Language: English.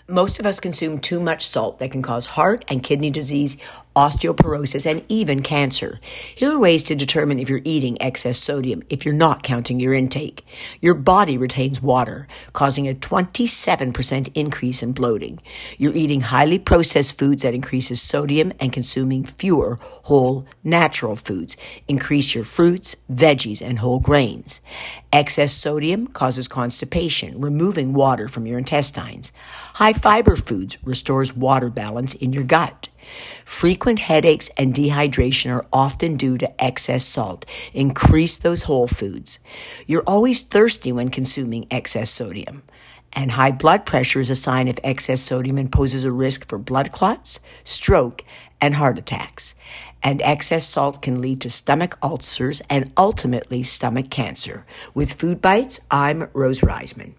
Most of us consume too much salt that can cause heart and kidney disease, osteoporosis, and even cancer. Here are ways to determine if you're eating excess sodium if you're not counting your intake. Your body retains water, causing a 27% increase in bloating. You're eating highly processed foods that increases sodium and consuming fewer whole, natural foods. Increase your fruits, veggies, and whole grains. Excess sodium causes constipation, removing water from your intestines. High fiber foods restores water balance in your gut. Frequent headaches and dehydration are often due to excess salt. Increase those whole foods. You're always thirsty when consuming excess sodium. And high blood pressure is a sign of excess sodium and poses a risk for blood clots, stroke, and heart attacks. And excess salt can lead to stomach ulcers and ultimately stomach cancer. With Food Bites, I'm Rose Reisman.